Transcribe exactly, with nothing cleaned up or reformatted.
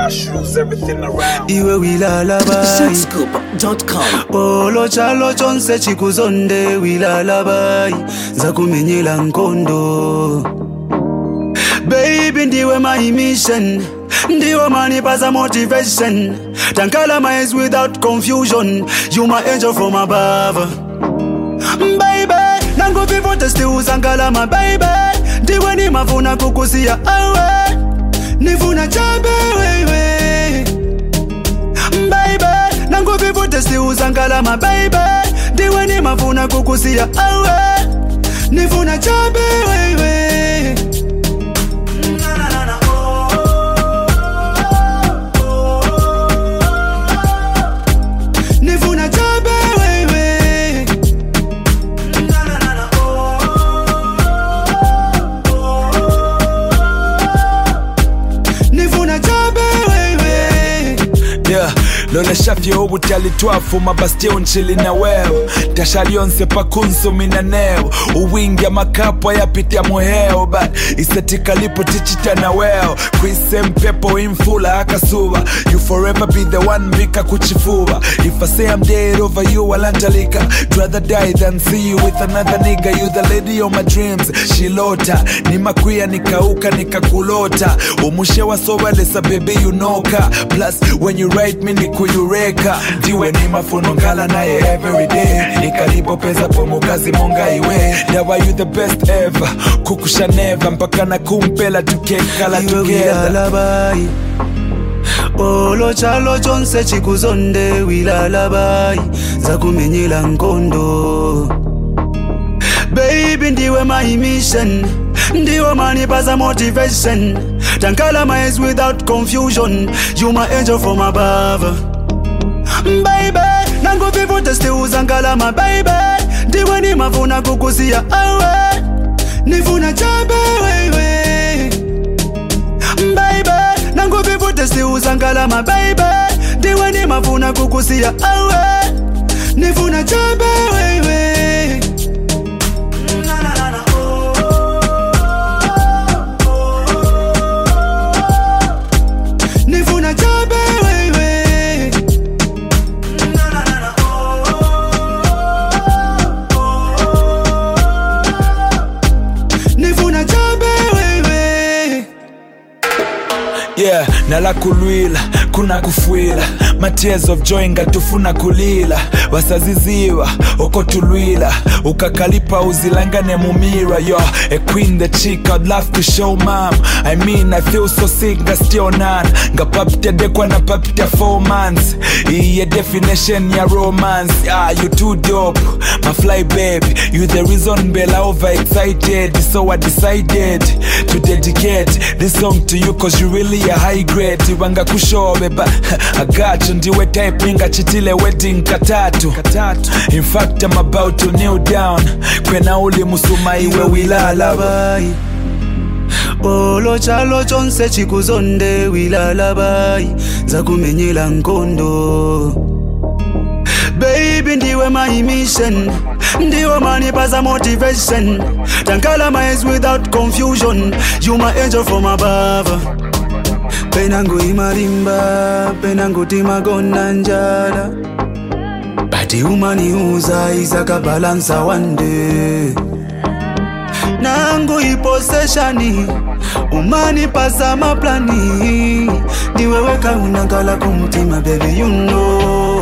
cash rules everything around. Iwe wilalabai Soundscoop dot com. Polo chalo chonse chikuzonde wilalabai Zakumenyela nkondo. Baby ndiwe my mission, ndiwe manipaza motivation. Tankala my eyes without confusion. You my angel from above. Baby, nangu vivo testi uzangala my baby. Ndiwe ni mavuna kukusia awe. Nivuna chabe wewe. Baby, nangu vivo testi uzangala my baby. Ndiwe ni mavuna kukusia awe. Nivuna chabe wewe. Lole shafye ubutali twafu mabastio nchili na weo. Tashalionse pakunso minaneo. Uwingi makapo ya pitia muheo. But isetika lipo tichita na weo. Kwise mpepo infula akasuwa. You forever be the one bika kuchifua. If I say I'm dead over you walantalika. Rather die than see you with another nigga. You the lady of my dreams. Shilota ni makuya nikauka nikakulota. Umushewa sowelesa baby you noka. Plus when you write me niku Eureka, diwe ni mafuno ngala naye every day. Nikalipo pesa pomo kazi monga iwe. Dawa you the best ever, kukusha never. Mpaka na kumpela tukekala together. Wilalabai Polo chalo chonse chikuzonde wilalabai Zakumenyela nkondo. Baby ndiwe my mission, ndiwe manipaza motivation. Tankala my eyes without confusion. You my angel from above. Baby, nangu vivo testi uzangala my baby. Ndiwe ni mavuna kukusia awe. Nivuna chabe wewe. Baby, nangu vivo testi uzangala my baby. Ndiwe ni mavuna kukusia awe. Nivuna chabe wewe. Yeah, nala kulwila, kuna kufuila. My tears of joy ngatufuna kulila. Wasaziziwa, oko tulwila. Ukakalipa uzilangane mumira. Yo, a queen the chick I'd love to show mom. I mean I feel so sick nga still none. Nga papite dekwa na papite four months. Iye definition ya romance. Ah, you too dope, my fly baby. You the reason Bella overexcited. So I decided to dedicate this song to you cause you really a high grade. Wanga kushobe ba I got you. Ndiwe typing chitile wedding katatu. In fact I'm about to kneel down. Kwena uli musuma iwe wilalabai Polo chalo chonse chikuzonde wilalabai Zakumenyela nkondo. Baby ndiwe my mission, ndiwe manipaza motivation. Tankala my eyes without confusion. You my angel from above. Penangu imarimba, penangu timagona njala. Bati umani uza izaka balansa one day. Nangu iposeshani, umani pasa maplani. Ndiwe weka unangala kumtima baby you know.